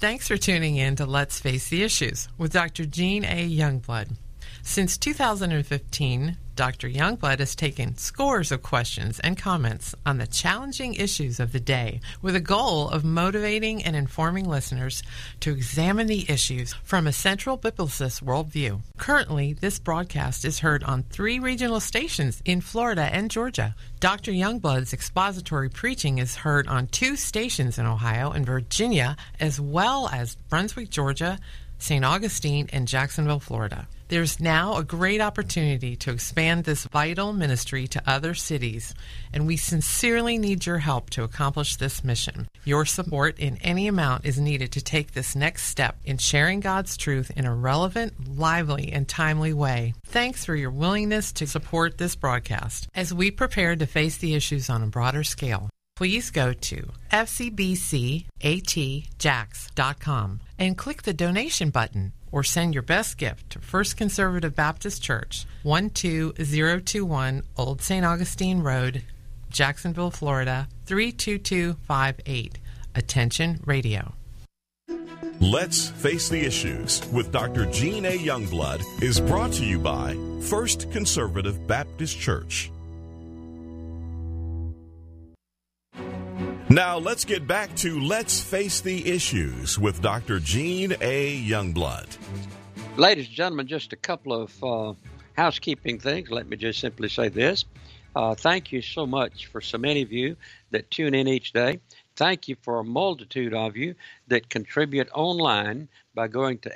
Thanks for tuning in to Let's Face the Issues with Dr. Jean A. Youngblood. Since 2015, Dr. Youngblood has taken scores of questions and comments on the challenging issues of the day with a goal of motivating and informing listeners to examine the issues from a central biblicist worldview. Currently, this broadcast is heard on 3 regional stations in Florida and Georgia. Dr. Youngblood's expository preaching is heard on 2 stations in Ohio and Virginia, as well as Brunswick, Georgia, St. Augustine, and Jacksonville, Florida. There's now a great opportunity to expand this vital ministry to other cities, and we sincerely need your help to accomplish this mission. Your support in any amount is needed to take this next step in sharing God's truth in a relevant, lively, and timely way. Thanks for your willingness to support this broadcast as we prepare to face the issues on a broader scale. Please go to fcbcatjax.com and click the donation button or send your best gift to First Conservative Baptist Church, 12021 Old St. Augustine Road, Jacksonville, Florida, 32258. Attention Radio. Let's Face the Issues with Dr. Jean A. Youngblood is brought to you by First Conservative Baptist Church. Now let's get back to Let's Face the Issues with Dr. Jean A. Youngblood. Ladies and gentlemen, just a couple of housekeeping things. Let me just simply say this. Thank you so much for so many of you that tune in each day. Thank you for a multitude of you that contribute online by going to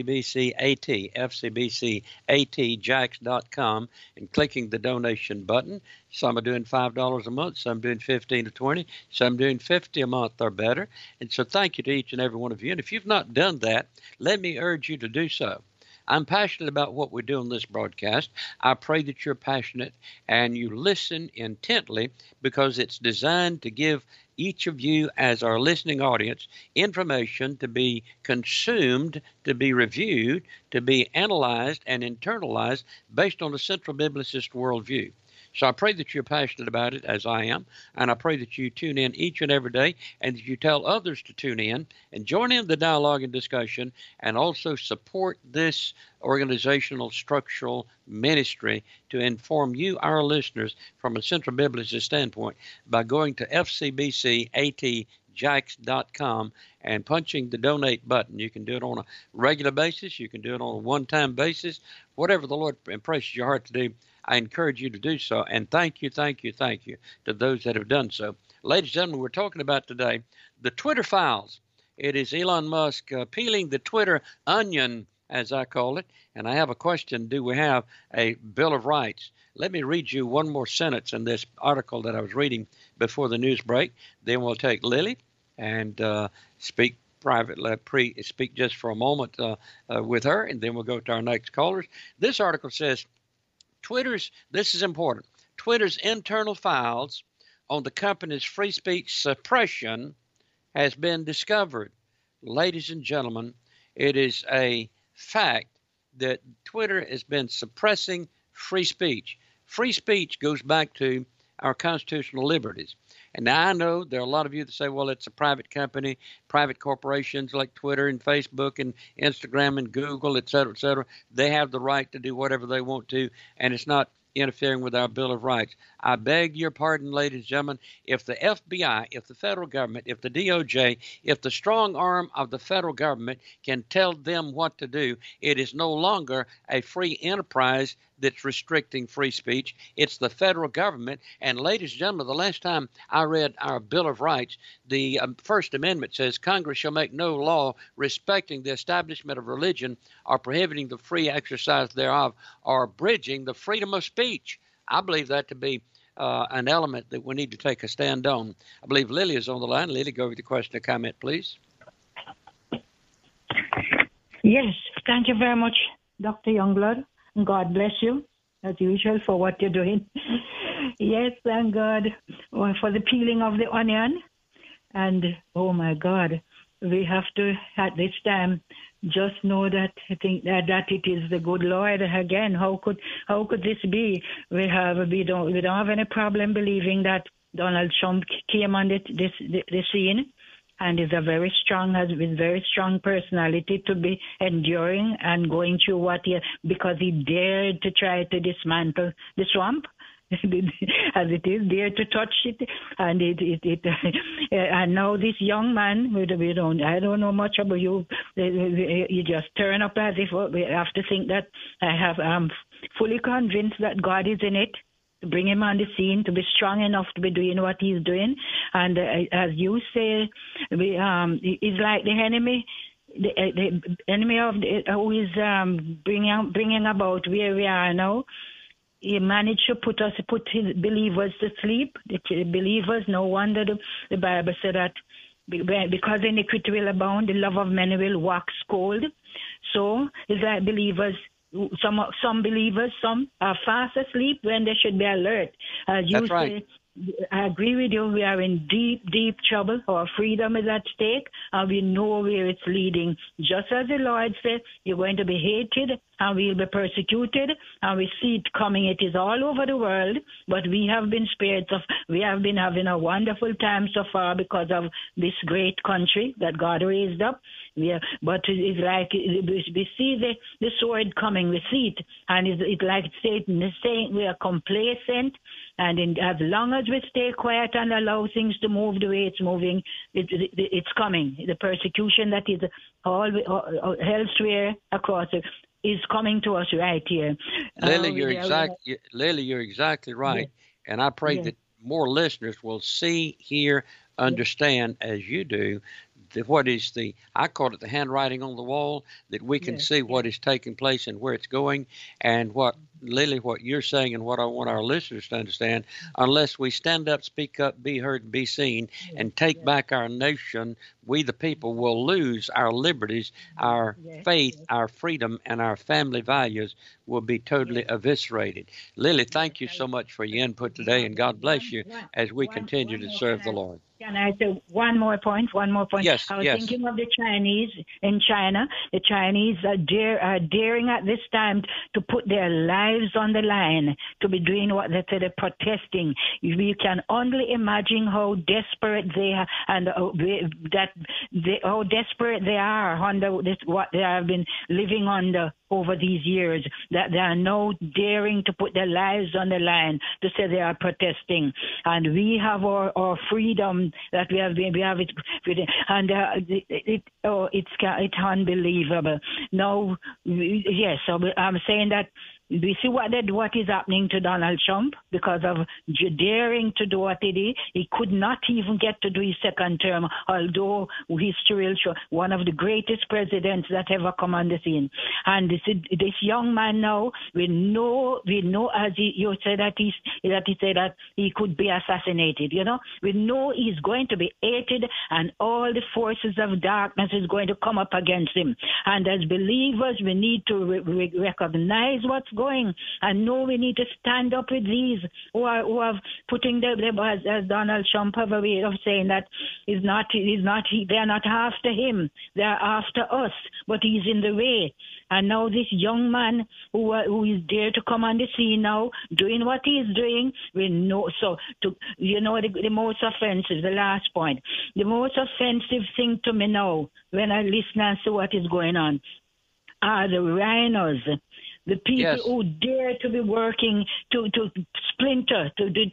fcbcatjax.com and clicking the donation button. Some are doing $5 a month, some doing $15 to $20, some doing $50 a month or better. And so thank you to each and every one of you. And if you've not done that, let me urge you to do so. I'm passionate about what we do on this broadcast. I pray that you're passionate and you listen intently because it's designed to give each of you as our listening audience information to be consumed, to be reviewed, to be analyzed and internalized based on the central biblicist worldview. So I pray that you're passionate about it, as I am, and I pray that you tune in each and every day and that you tell others to tune in and join in the dialogue and discussion and also support this organizational structural ministry to inform you, our listeners, from a central biblicist standpoint by going to fcbcatjax.com and punching the donate button. You can do it on a regular basis. You can do it on a one-time basis. Whatever the Lord impresses your heart to do, I encourage you to do so, and thank you to those that have done so. Ladies and gentlemen, we're talking about today the Twitter files. It is Elon Musk peeling the Twitter onion, as I call it, and I have a question. Do we have a Bill of Rights? Let me read you one more sentence in this article that I was reading before the news break. Then we'll take Lily and speak privately, speak just for a moment with her, and then we'll go to our next callers. This article says, this is important, Twitter's internal files on the company's free speech suppression has been discovered. Ladies and gentlemen, it is a fact that Twitter has been suppressing free speech. Free speech goes back to our constitutional liberties. And now I know there are a lot of you that say, well, it's a private company, private corporations like Twitter and Facebook and Instagram and Google, et cetera, they have the right to do whatever they want to, and it's not interfering with our Bill of Rights. I beg your pardon, ladies and gentlemen, if the FBI, if the federal government, if the DOJ, if the strong arm of the federal government can tell them what to do, it is no longer a free enterprise that's restricting free speech. It's the federal government. And ladies and gentlemen, the last time I read our Bill of Rights, the First Amendment says Congress shall make no law respecting the establishment of religion or prohibiting the free exercise thereof or abridging the freedom of speech. I believe that to be an element that we need to take a stand on. I believe Lily is on the line. Lily, go with the question or comment, please. Yes, thank you very much, Dr. Youngblood. God bless you, as usual, for what you're doing. Yes, thank God for the peeling of the onion. And, oh, my God, we have to, at this time, just know that I think that it is the good Lord. Again, how could this be? We don't have any problem believing that Donald Trump came on the scene and is a very strong, has been very strong personality to be enduring and going through because he dared to try to dismantle the swamp. As it is, dare to touch it, and and now this young man, I don't know much about you. You just turn up as if we have to think that I'm fully convinced that God is in it. To bring him on the scene, to be strong enough to be doing what he's doing, and as you say, it's like the enemy. The enemy of who is bringing about where we are now. He managed to put his believers to sleep. The believers, no wonder the Bible said that because iniquity will abound, the love of many will wax cold. So it's like believers. Some believers, some are fast asleep when they should be alert. As you That's right. I agree with you. We are in deep, deep trouble. Our freedom is at stake, and we know where it's leading. Just as the Lord said, you're going to be hated, and we'll be persecuted, and we see it coming. It is all over the world, but we have been spared. We have been having a wonderful time so far because of this great country that God raised up. But it's like we see the sword coming. We see it, and it's like Satan is saying we are complacent. And as long as we stay quiet and allow things to move the way it's moving, it's coming. The persecution that is all elsewhere across it is coming to us right here. Lily, you're exactly right. Yeah. And I pray that more listeners will see, hear, understand as you do. I call it the handwriting on the wall, that we can see what is taking place and where it's going, and what you're saying and what I want our listeners to understand, unless we stand up, speak up, be heard, and be seen, and take back our nation, we the people will lose our liberties, our faith, our freedom, and our family values will be totally eviscerated. Lily, thank you so much for your input today, and God bless you as we continue to serve the Lord. Can I say one more point? Yes, I was thinking of the Chinese in China. The Chinese are daring at this time to put their lives on the line, to be doing what they say, they're protesting. You can only imagine how desperate they are, and how desperate they are under what they have been living under over these years, that they are now daring to put their lives on the line to say they are protesting. And we have our freedom that we have it, and it's unbelievable. Now, yes, so I'm saying that we see what is happening to Donald Trump because of daring to do what he did. He could not even get to do his second term, although history will show one of the greatest presidents that ever come on the scene. And this young man now, we know as you said that he said that he could be assassinated. We know he's going to be hated, and all the forces of darkness is going to come up against him. And as believers, we need to recognize what's going, and know we need to stand up with these who are putting as Donald Trump have a way of saying that they're not after him, they're after us, but he's in the way. And now this young man who is there to come on the scene now, doing what he's doing, we know. So, the most offensive, the last point, the most offensive thing to me now, when I listen and see what is going on, are the rhinos. The people who dare to be working to splinter,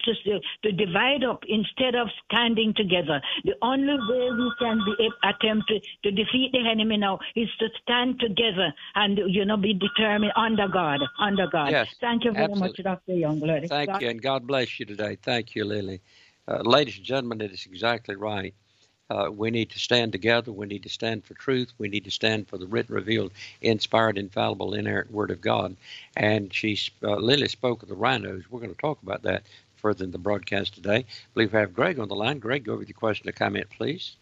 to divide up instead of standing together. The only way we can attempt to defeat the enemy now is to stand together and be determined under God. Yes, thank you very much, Dr. Youngblood. Thank you, and God bless you today. Thank you, Lily. Ladies and gentlemen, it is exactly right. We need to stand together. We need to stand for truth. We need to stand for the written, revealed, inspired, infallible, inerrant Word of God. And Lily spoke of the rhinos. We're going to talk about that further in the broadcast today. I believe we have Greg on the line. Greg, go with your question or comment, please.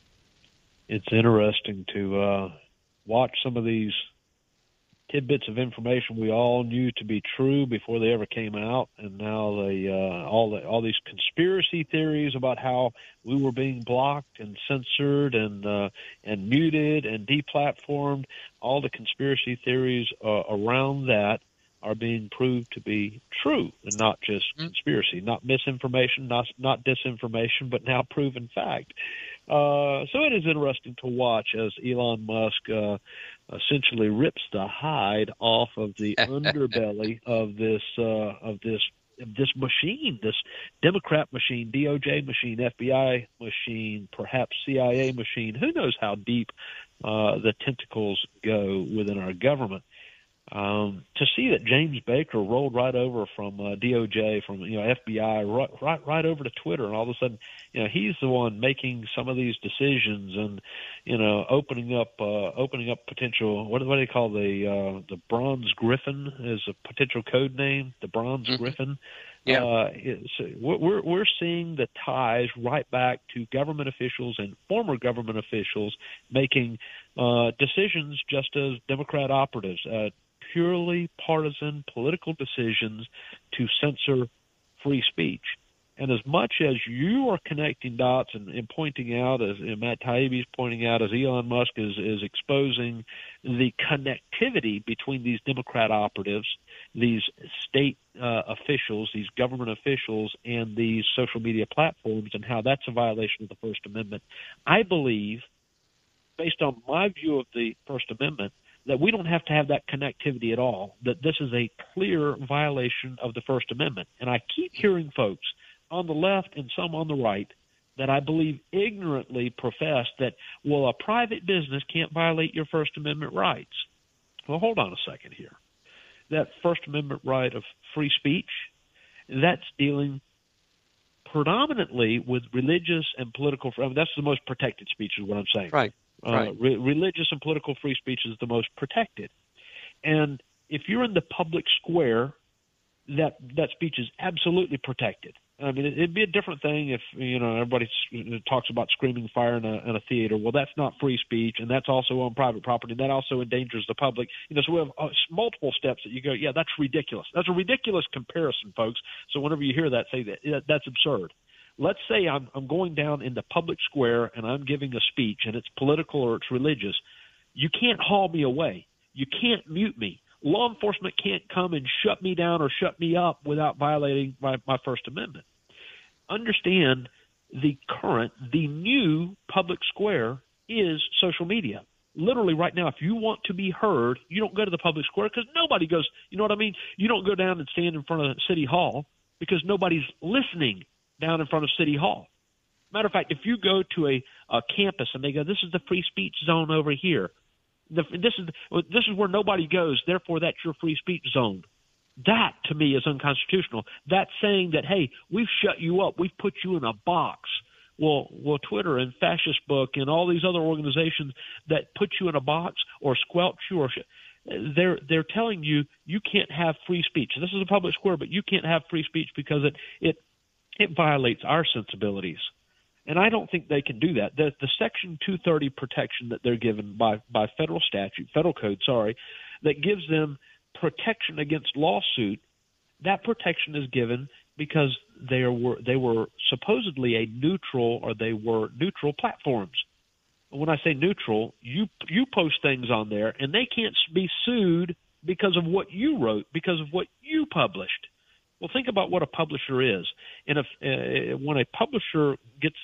It's interesting to watch some of these tidbits of information we all knew to be true before they ever came out, and now all these conspiracy theories about how we were being blocked and censored and muted and deplatformed. All the conspiracy theories around that are being proved to be true, and not just conspiracy, not misinformation, not disinformation, but now proven fact. So it is interesting to watch as Elon Musk essentially rips the hide off of the underbelly of this machine, this Democrat machine, DOJ machine, FBI machine, perhaps CIA machine. Who knows how deep the tentacles go within our government. To see that James Baker rolled right over from DOJ, from FBI, right over to Twitter, and all of a sudden, he's the one making some of these decisions, and opening up potential. What do they call the Bronze Griffin is a potential code name. The Bronze Griffin. Yeah, we're seeing the ties right back to government officials and former government officials making decisions just as Democrat operatives. Purely partisan political decisions to censor free speech. And as much as you are connecting dots and pointing out, as Matt Taibbi is pointing out, as Elon Musk is exposing the connectivity between these Democrat operatives, these state officials, these government officials, and these social media platforms, and how that's a violation of the First Amendment, I believe, based on my view of the First Amendment, that we don't have to have that connectivity at all, that this is a clear violation of the First Amendment. And I keep hearing folks on the left and some on the right that I believe ignorantly profess that, well, a private business can't violate your First Amendment rights. Well, hold on a second here. That First Amendment right of free speech, that's dealing predominantly with religious and political – that's the most protected speech is what I'm saying. Right. Right. Religious and political free speech is the most protected. And if you're in the public square, that speech is absolutely protected. I mean, it'd be a different thing if, everybody talks about screaming fire in a theater. Well, that's not free speech, and that's also on private property, and that also endangers the public. So we have multiple steps that you go, yeah, that's ridiculous. That's a ridiculous comparison, folks. So whenever you hear that, say that's absurd. Let's say I'm going down in the public square and I'm giving a speech, and it's political or it's religious. You can't haul me away. You can't mute me. Law enforcement can't come and shut me down or shut me up without violating my First Amendment. Understand the new public square is social media. Literally right now, if you want to be heard, you don't go to the public square because nobody goes, you know what I mean? You don't go down and stand in front of City Hall because nobody's listening down in front of City Hall. Matter of fact, if you go to a campus and they go, this is the free speech zone over here. This is where nobody goes, therefore that's your free speech zone. That, to me, is unconstitutional. That's saying that, hey, we've shut you up. We've put you in a box. Well, Twitter and Fascist Book and all these other organizations that put you in a box or squelch you or they're telling you can't have free speech. This is a public square, but you can't have free speech because it violates our sensibilities. And I don't think they can do that. The Section 230 protection that they're given by federal code, that gives them protection against lawsuit, that protection is given because they were supposedly they were neutral platforms. When I say neutral, you post things on there, and they can't be sued because of what you wrote, because of what you published. Well, think about what a publisher is, and when a publisher gets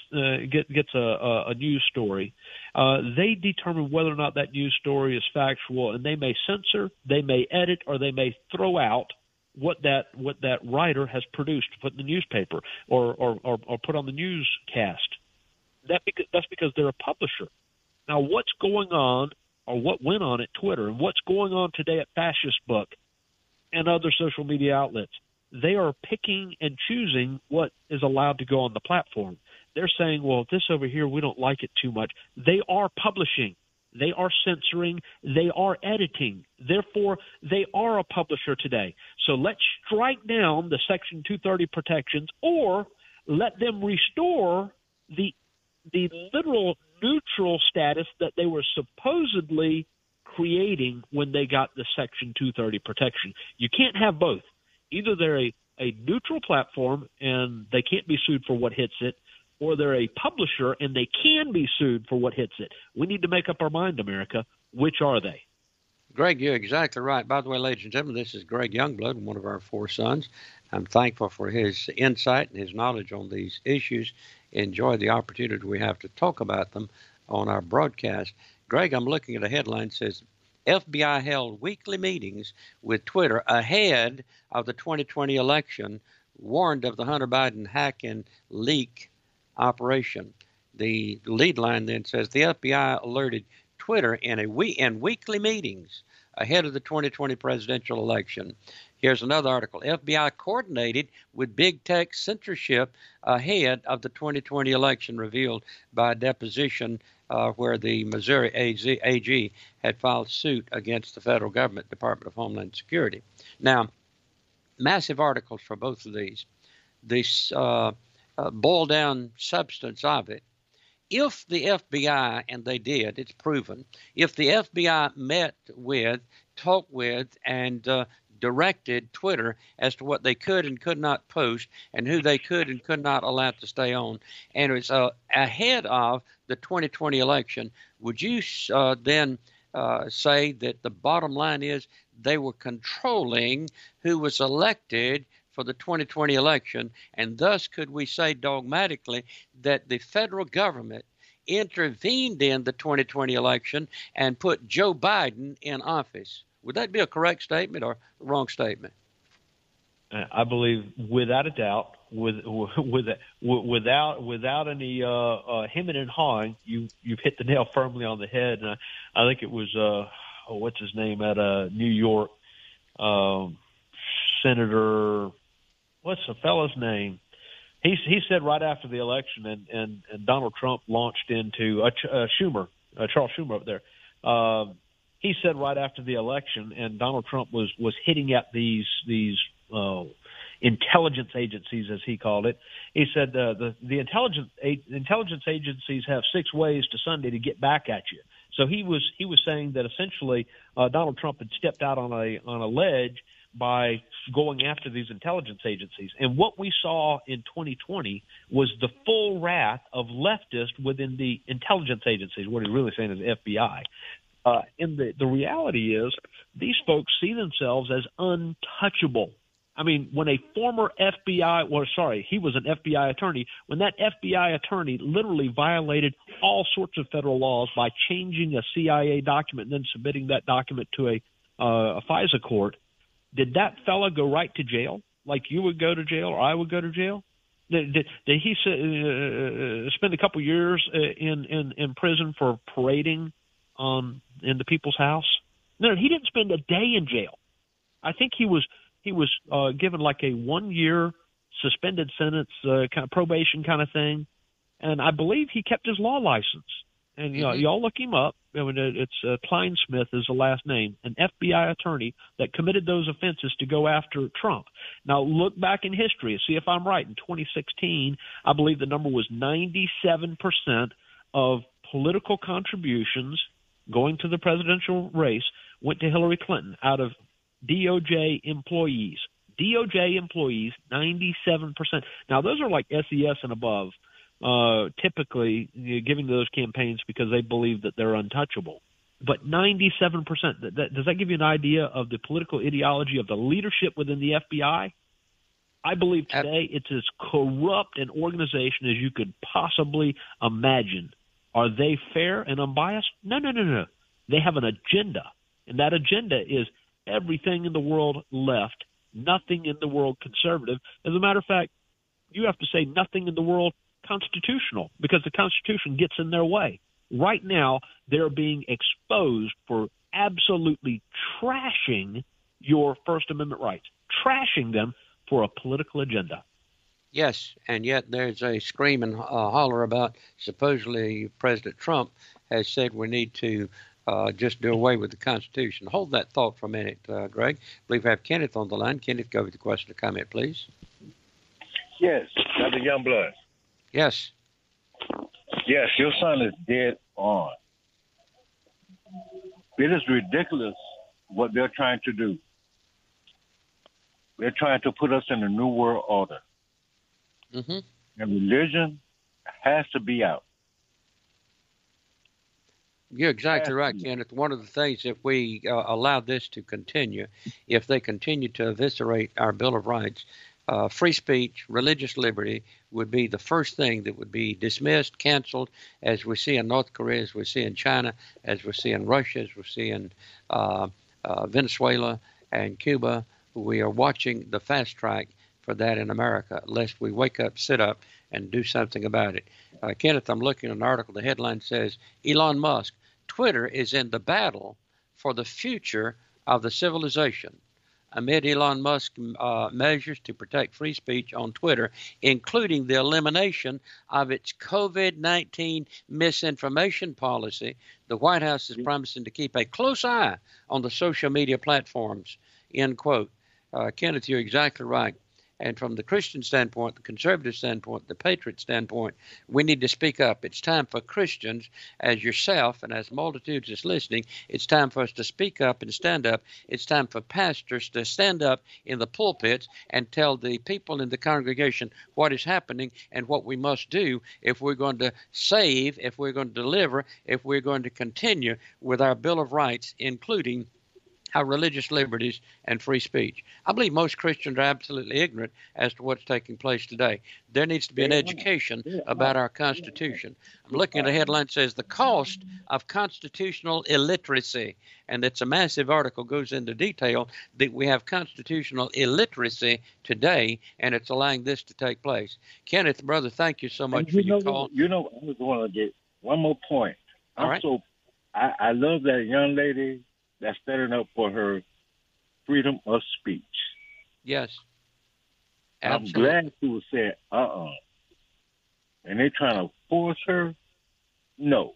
a news story, they determine whether or not that news story is factual, and they may censor, they may edit, or they may throw out what that writer has produced, put in the newspaper, or put on the newscast. That's because they're a publisher. Now, what's going on, or what went on at Twitter, and what's going on today at Fascist Book and other social media outlets? They are picking and choosing what is allowed to go on the platform. They're saying, well, this over here, we don't like it too much. They are publishing. They are censoring. They are editing. Therefore, they are a publisher today. So let's strike down the Section 230 protections, or let them restore the literal neutral status that they were supposedly creating when they got the Section 230 protection. You can't have both. Either they're a neutral platform and they can't be sued for what hits it, or they're a publisher and they can be sued for what hits it. We need to make up our mind, America. Which are they? Greg, you're exactly right. By the way, ladies and gentlemen, this is Greg Youngblood, one of our 4 sons. I'm thankful for his insight and his knowledge on these issues. Enjoy the opportunity we have to talk about them on our broadcast. Greg, I'm looking at a headline that says, FBI held weekly meetings with Twitter ahead of the 2020 election, warned of the Hunter Biden hack and leak operation. The lead line then says the FBI alerted Twitter in weekly meetings ahead of the 2020 presidential election. Here's another article. FBI coordinated with big tech censorship ahead of the 2020 election, revealed by a deposition where the Missouri AG had filed suit against the federal government, Department of Homeland Security. Now, massive articles for both of these. This boiled down substance of it. If the FBI, and they did, it's proven, if the FBI met with, talked with, and directed Twitter as to what they could and could not post and who they could and could not allow to stay on, and it was ahead of the 2020 election, would you then say that the bottom line is they were controlling who was elected for the 2020 election, and thus could we say dogmatically that the federal government intervened in the 2020 election and put Joe Biden in office? Would that be a correct statement or a wrong statement? I believe, without a doubt, without any hemming and hawing, you've hit the nail firmly on the head. And I think it was what's his name out of New York, Senator. What's the fellow's name? He said right after the election, and Donald Trump launched into Charles Schumer up there. He said right after the election, and Donald Trump was hitting at these intelligence agencies, as he called it. He said the intelligence agencies have 6 ways to Sunday to get back at you. So he was saying that essentially Donald Trump had stepped out on a ledge by going after these intelligence agencies. And what we saw in 2020 was the full wrath of leftists within the intelligence agencies. What he's really saying is FBI. And the reality is these folks see themselves as untouchable. I mean, when a former he was an FBI attorney, when that FBI attorney literally violated all sorts of federal laws by changing a CIA document and then submitting that document to a FISA court, did that fella go right to jail like you would go to jail or I would go to jail? Did he spend a couple years in prison for parading in the people's house? No, he didn't spend a day in jail. I think he was given like a 1-year suspended sentence, kind of probation kind of thing, and I believe he kept his law license. And y'all look him up. I mean, it's Kleinsmith is the last name, an FBI attorney that committed those offenses to go after Trump. Now look back in history and see if I'm right. In 2016, I believe the number was 97% of political contributions going to the presidential race went to Hillary Clinton out of DOJ employees. DOJ employees, 97%. Now, those are like SES and above, typically giving to those campaigns because they believe that they're untouchable. But 97%, does that give you an idea of the political ideology of the leadership within the FBI? I believe today it's as corrupt an organization as you could possibly imagine. Are they fair and unbiased? No. They have an agenda, and that agenda is everything in the world left, nothing in the world conservative. As a matter of fact, you have to say nothing in the world constitutional because the Constitution gets in their way. Right now, they're being exposed for absolutely trashing your First Amendment rights, trashing them for a political agenda. Yes, and yet there's a scream and holler about supposedly President Trump has said we need to just do away with the Constitution. Hold that thought for a minute, Greg. I believe we have Kenneth on the line. Kenneth, go with the question or comment, please. Yes, Dr. Youngblood. Yes. Yes, your son is dead on. It is ridiculous what they're trying to do. They're trying to put us in a new world order. Mm-hmm. And religion has to be out. You're exactly right, Kenneth. One of the things, if we allow this to continue, if they continue to eviscerate our Bill of Rights, free speech, religious liberty would be the first thing that would be dismissed, canceled, as we see in North Korea, as we see in China, as we see in Russia, as we see in Venezuela and Cuba. We are watching the fast track for that in America, lest we wake up, sit up, and do something about it. Kenneth, I'm looking at an article. The headline says, Elon Musk, Twitter is in the battle for the future of the civilization. Amid Elon Musk's measures to protect free speech on Twitter, including the elimination of its COVID-19 misinformation policy, the White House is promising to keep a close eye on the social media platforms, end quote. Kenneth, you're exactly right. And from the Christian standpoint, the conservative standpoint, the patriot standpoint, we need to speak up. It's time for Christians, as yourself and as multitudes is listening, it's time for us to speak up and stand up. It's time for pastors to stand up in the pulpits and tell the people in the congregation what is happening and what we must do if we're going to save, if we're going to deliver, if we're going to continue with our Bill of Rights, including our religious liberties and free speech. I believe most Christians are absolutely ignorant as to what's taking place today. There needs to be an education about our Constitution. I'm looking at a headline that says the cost of constitutional illiteracy, and it's a massive article, goes into detail that we have constitutional illiteracy today, and it's allowing this to take place. Kenneth, brother, thank you so much for your call. I just want to get one more point. All right. I love that young lady that's standing up for her freedom of speech. Yes. Absolutely. I'm glad she was saying, and they're trying to force her. No.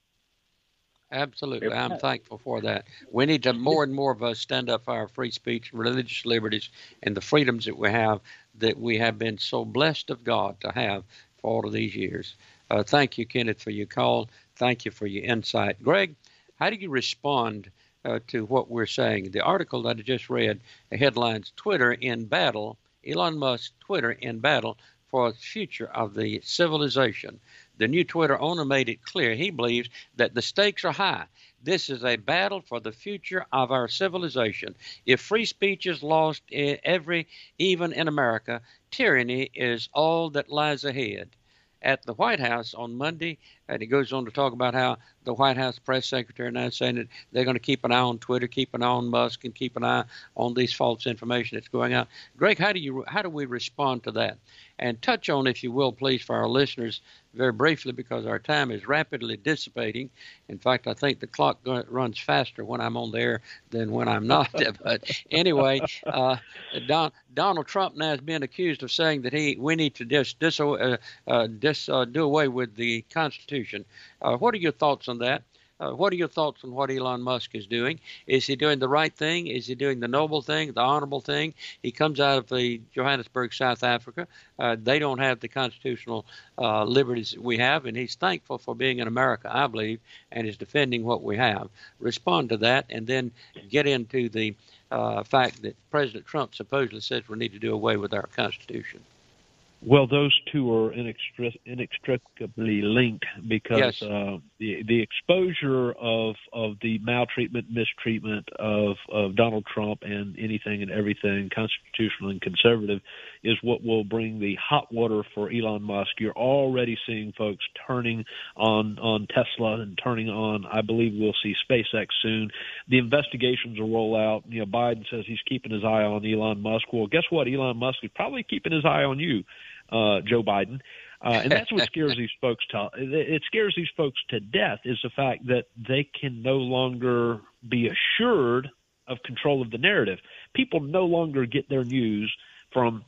Absolutely. I'm thankful for that. We need to, more and more of us, stand up for our free speech, religious liberties, and the freedoms that we have been so blessed of God to have for all of these years. Thank you, Kenneth, for your call. Thank you for your insight. Greg, how do you respond to what we're saying? The article that I just read, the headlines, Twitter in battle, Elon Musk, Twitter in battle for the future of the civilization. The new Twitter owner made it clear he believes that the stakes are high. This is a battle for the future of our civilization. If free speech is lost even in America, tyranny is all that lies ahead. At the White House on Monday, and he goes on to talk about how the White House press secretary now is saying that they're going to keep an eye on Twitter, keep an eye on Musk, and keep an eye on these false information that's going out. Greg, how do we respond to that? And touch on, if you will, please, for our listeners, very briefly, because our time is rapidly dissipating. In fact, I think the clock runs faster when I'm on the air than when I'm not. But anyway, Donald Trump now is being accused of saying that we need to just do away with the Constitution. What are your thoughts on that? What are your thoughts on what Elon Musk is doing? Is he doing the right thing? Is he doing the noble thing, the honorable thing? He comes out of Johannesburg, South Africa. They don't have the constitutional liberties that we have, and he's thankful for being in America, I believe, and is defending what we have. Respond to that, and then get into the fact that President Trump supposedly says we need to do away with our Constitution. Well, those two are inextricably linked because yes. The exposure of the maltreatment, mistreatment of Donald Trump and anything and everything constitutional and conservative is what will bring the hot water for Elon Musk. You're already seeing folks turning on Tesla and turning on, I believe we'll see SpaceX soon. The investigations will roll out. Biden says he's keeping his eye on Elon Musk. Well, guess what? Elon Musk is probably keeping his eye on you, Joe Biden. And that's what scares these folks. It scares these folks to death is the fact that they can no longer be assured of control of the narrative. People no longer get their news from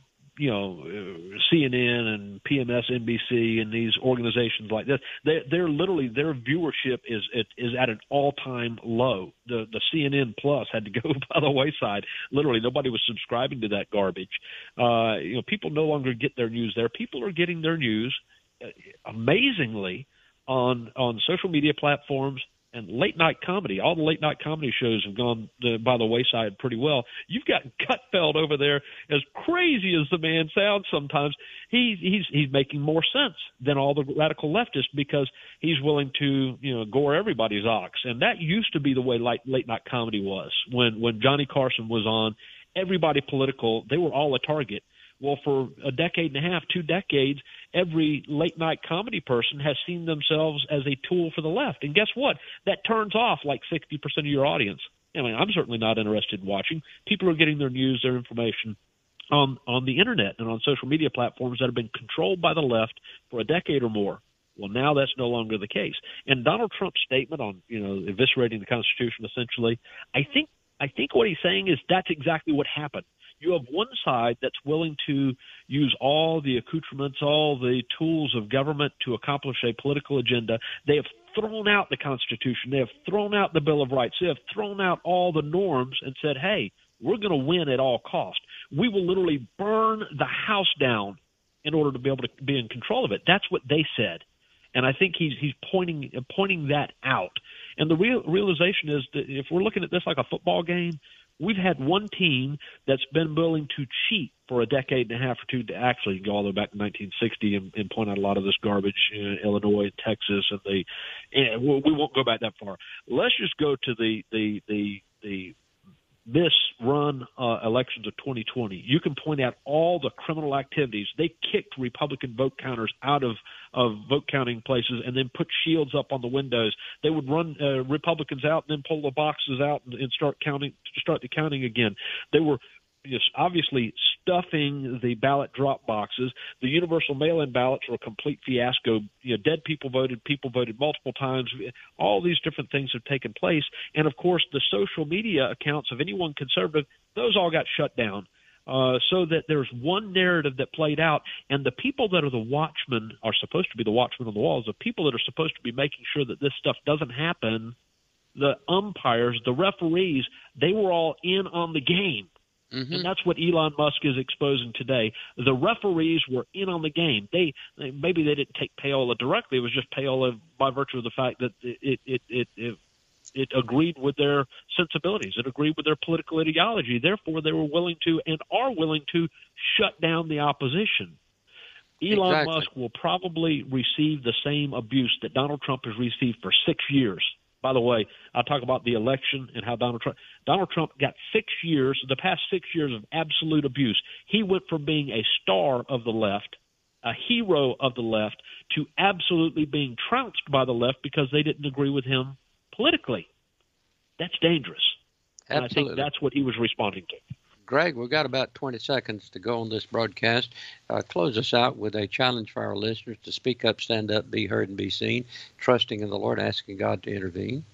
CNN and PMS, NBC, and these organizations like this. They're literally, their viewership is at an all-time low. The CNN Plus had to go by the wayside. Literally, nobody was subscribing to that garbage. People no longer get their news there. People are getting their news, amazingly, on social media platforms and late-night comedy. All the late-night comedy shows have gone by the wayside pretty well. You've got Gutfeld over there. As crazy as the man sounds sometimes, he's making more sense than all the radical leftists because he's willing to gore everybody's ox. And that used to be the way late-night comedy was. When Johnny Carson was on, everybody political, they were all a target. Well, for a decade and a half, 2 decades, every late-night comedy person has seen themselves as a tool for the left. And guess what? That turns off like 60% of your audience. I mean, I'm certainly not interested in watching. People are getting their news, their information on the Internet and on social media platforms that have been controlled by the left for a decade or more. Well, now that's no longer the case. And Donald Trump's statement on, eviscerating the Constitution, essentially, I think what he's saying is that's exactly what happened. You have one side that's willing to use all the accoutrements, all the tools of government to accomplish a political agenda. They have thrown out the Constitution. They have thrown out the Bill of Rights. They have thrown out all the norms and said, hey, we're going to win at all cost. We will literally burn the house down in order to be able to be in control of it. That's what they said. And I think he's pointing that out. And the realization is that if we're looking at this like a football game, we've had one team that's been willing to cheat for a decade and a half or two. To actually go all the way back to 1960 and point out a lot of this garbage in Illinois and Texas, and we won't go back that far. Let's just go to the misrun elections of 2020. You can point out all the criminal activities. They kicked Republican vote counters out of vote counting places and then put shields up on the windows. They would run Republicans out and then pull the boxes out and start the counting again. They were obviously stuffing the ballot drop boxes. The universal mail-in ballots were a complete fiasco. Dead people voted multiple times. All these different things have taken place. And, of course, the social media accounts of anyone conservative, those all got shut down. So that there's one narrative that played out, and the people that are the watchmen are supposed to be the watchmen on the walls. The people that are supposed to be making sure that this stuff doesn't happen, the umpires, the referees, they were all in on the game. Mm-hmm. And that's what Elon Musk is exposing today. The referees were in on the game. Maybe they didn't take payola directly. It was just payola by virtue of the fact that it agreed with their sensibilities. It agreed with their political ideology. Therefore, they were willing to and are willing to shut down the opposition. Elon Musk will probably receive the same abuse that Donald Trump has received for 6 years. By the way, I'll talk about the election and how Donald Trump got 6 years, the past 6 years of absolute abuse. He went from being a star of the left, a hero of the left, to absolutely being trounced by the left because they didn't agree with him politically. That's dangerous. And Absolutely. I think that's what he was responding to. Greg, we've got about 20 seconds to go on this broadcast. Close us out with a challenge for our listeners to speak up, stand up, be heard, and be seen, trusting in the Lord, asking God to intervene.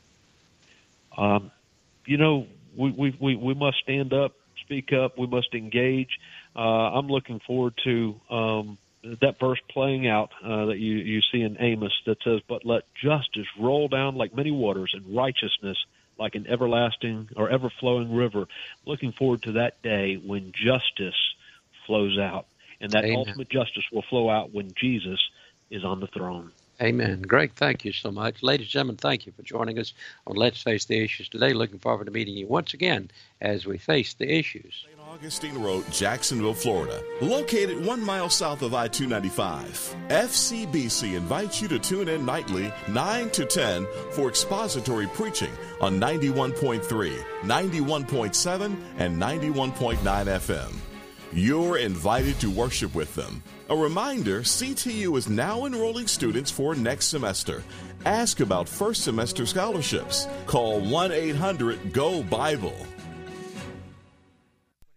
We must stand up, speak up, we must engage. I'm looking forward to that verse playing out that you see in Amos that says, "But let justice roll down like many waters, and righteousness like an everlasting or ever-flowing river." Looking forward to that day when justice flows out. And that ultimate justice will flow out when Jesus is on the throne. Amen. Greg, thank you so much. Ladies and gentlemen, thank you for joining us on Let's Face the Issues today. Looking forward to meeting you once again as we face the issues. St. Augustine Road, Jacksonville, Florida. Located 1 mile south of I-295. FCBC invites you to tune in nightly, 9 to 10, for expository preaching on 91.3, 91.7, and 91.9 FM. You're invited to worship with them. A reminder, CTU is now enrolling students for next semester. Ask about first semester scholarships. Call 1-800-GO-BIBLE.